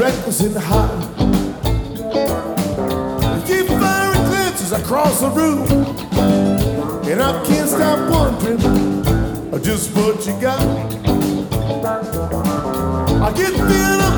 blackness in the heart. You keep firing glances across the room, and I can't stop wondering just what you got. I get feeling